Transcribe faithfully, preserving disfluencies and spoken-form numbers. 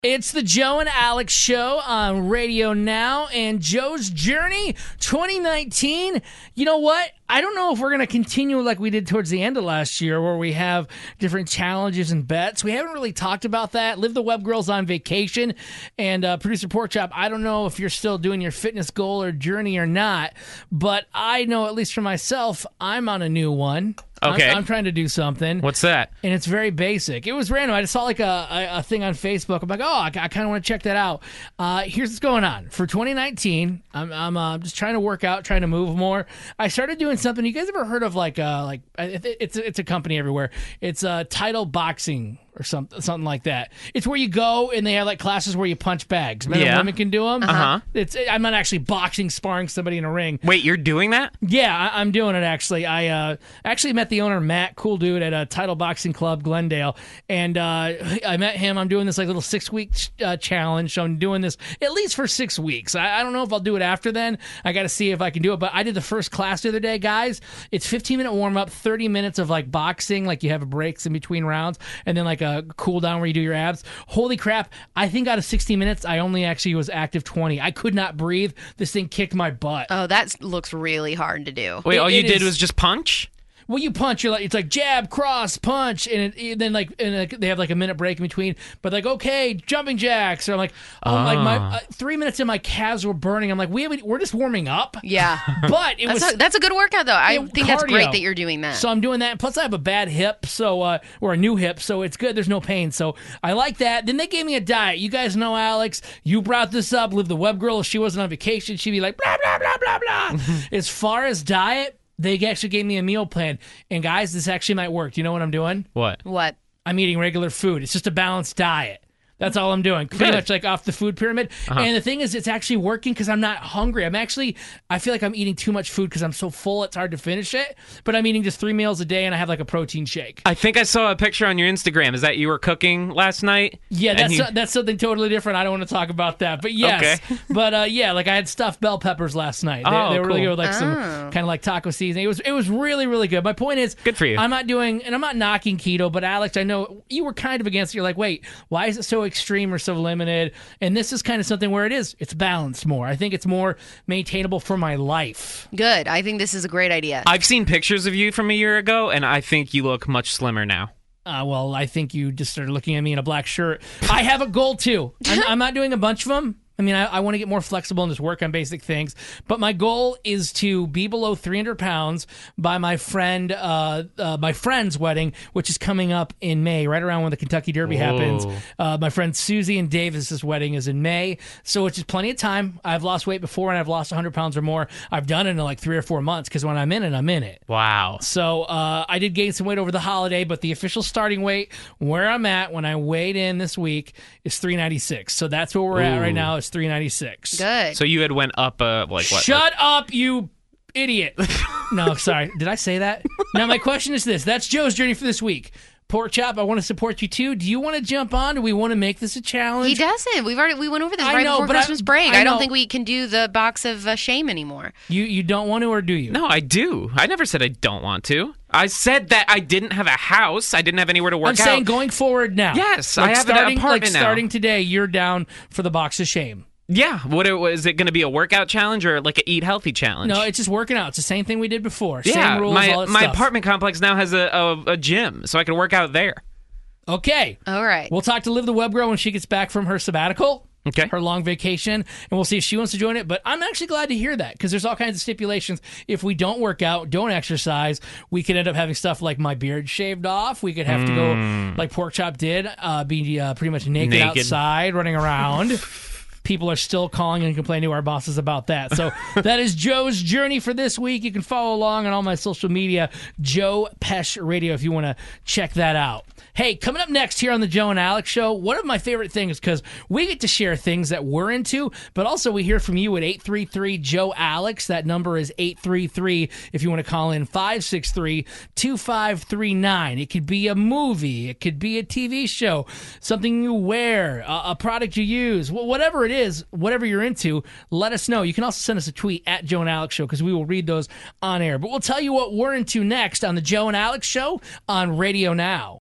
It's the Joe and Alex Show on Radio Now, and Joe's Journey twenty nineteen. You know what? I don't know if we're going to continue like we did towards the end of last year where we have different challenges and bets. We haven't really talked about that. Live the Web Girl's on vacation, and uh, Producer Porkchop, I don't know if you're still doing your fitness goal or journey or not, but I know, at least for myself, I'm on a new one. Okay. I'm, I'm trying to do something. What's that? And it's very basic. It was random. I just saw like a, a, a thing on Facebook. I'm like, oh, I, I kind of want to check that out. Uh, here's what's going on. For twenty nineteen, I'm, I'm uh, just trying to work out, trying to move more. I started doing something. You guys ever heard of like, uh, like it's, it's a company everywhere. It's uh, Title Boxing or something, something like that. It's where you go and they have like classes where you punch bags. Men Yeah. and women can do them. Uh-huh. It's I'm not actually boxing, sparring somebody in a ring. Wait, you're doing that? Yeah, I, I'm doing it actually. I uh, actually met the owner, Matt, cool dude, at a Title Boxing Club, Glendale, and uh, I met him. I'm doing this like little six week uh, challenge. So I'm doing this at least for six weeks. I, I don't know if I'll do it after then. I got to see if I can do it. But I did the first class the other day, guys. It's fifteen minute warm up, thirty minutes of like boxing, like you have breaks in between rounds, and then like a cool down where you do your abs. Holy crap! I think out of sixty minutes, I only actually was active twenty. I could not breathe. This thing kicked my butt. Oh, that looks really hard to do. Wait, It- all you it did is- was just punch? Well, you punch, you're like, it's like jab, cross, punch, and, it, and then like and like, they have like a minute break in between. But like, okay, jumping jacks. So I'm like, oh, like my uh, three minutes in, my calves were burning. I'm like, we haven't, we're just warming up. Yeah. But it That's was a, that's a good workout, though. I it- think that's cardio. great that you're doing that. So I'm doing that. Plus, I have a bad hip, so uh, or a new hip, so it's good. There's no pain, so I like that. Then they gave me a diet. You guys know, Alex, you brought this up. Live the Web Girl. If she wasn't on vacation, she'd be like blah blah blah blah blah. As far as diet, they actually gave me a meal plan, and guys, this actually might work. Do you know what I'm doing? What? what? I'm eating regular food. It's just a balanced diet. That's all I'm doing. Pretty Good. much like off the food pyramid. Uh-huh. And the thing is, it's actually working because I'm not hungry. I'm actually, I feel like I'm eating too much food because I'm so full it's hard to finish it. But I'm eating just three meals a day and I have like a protein shake. I think I saw a picture on your Instagram. Is that you were cooking last night? Yeah, And that's you- so- that's something totally different. I don't want to talk about that. But yes. Okay. But uh, yeah, like I had stuffed bell peppers last night. They, Oh, they were really cool. good with like some Oh. kind of like taco seasoning. It was it was really, really good. My point is, Good for you. I'm not doing, and I'm not knocking keto, but Alex, I know you were kind of against it. You're like, wait, why is it so extreme or so limited? And this is kind of something where it is. It's balanced more. I think it's more maintainable for my life. Good. I think this is a great idea. I've seen pictures of you from a year ago, and I think you look much slimmer now. Uh, well, I think you just started looking at me in a black shirt. I have a goal too. I'm, I'm not doing a bunch of them. I mean, I, I want to get more flexible and just work on basic things. But my goal is to be below three hundred pounds by my friend, uh, uh, my friend's wedding, which is coming up in May, right around when the Kentucky Derby Whoa. happens. Uh, my friend Susie and Davis's wedding is in May, so it's just plenty of time. I've lost weight before, and I've lost one hundred pounds or more. I've done it in like three or four months because when I'm in it, I'm in it. Wow. So uh, I did gain some weight over the holiday, but the official starting weight where I'm at when I weighed in this week is three ninety-six. So that's where we're at right Ooh. now is three ninety-six. Good. So you had went up, uh, like what? Shut up, you idiot. No, sorry. Did I say that? Now my question is this. That's Joe's journey for this week. Pork Chop, I want to support you too. Do you want to jump on? Do we want to make this a challenge? He doesn't. We've already we went over this I right know, before but I- Christmas break. I I, don't know. think we can do the box of uh, shame anymore. You you don't want to, or do you? No, I do. I never said I don't want to. I said that I didn't have a house. I didn't have anywhere to work I'm saying out. going forward now. Yes, like I have an starting, apartment like now. starting today, you're down for the box of shame. Yeah. What it, was it going to be a workout challenge or like a eat healthy challenge? No, it's just working out. It's the same thing we did before. yeah. Same rules, my all that my stuff. apartment complex now has a, a a gym, so I can work out there. Okay. All right. We'll talk to Liv the Web Girl when she gets back from her sabbatical. Okay. Her long vacation, and we'll see if she wants to join it. But I'm actually glad to hear that because there's all kinds of stipulations. If we don't work out, don't exercise, we could end up having stuff like my beard shaved off. We could have to go, like Pork Chop did, uh, be uh, pretty much naked, Naked. outside, running around. People are still calling and complaining to our bosses about that. So that is Joe's journey for this week. You can follow along on all my social media, Joe Pesh Radio, if you want to check that out. Hey, coming up next here on the Joe and Alex Show, one of my favorite things, because we get to share things that we're into, but also we hear from you at eight three three, Joe Alex. That number is eight three three, if you want to call in, five six three, two five three nine. It could be a movie. It could be a T V show, something you wear, a, a product you use, wh- whatever it is, whatever you're into, let us know. You can also send us a tweet at Joe and Alex Show because we will read those on air. But we'll tell you what we're into next on the Joe and Alex Show on Radio Now.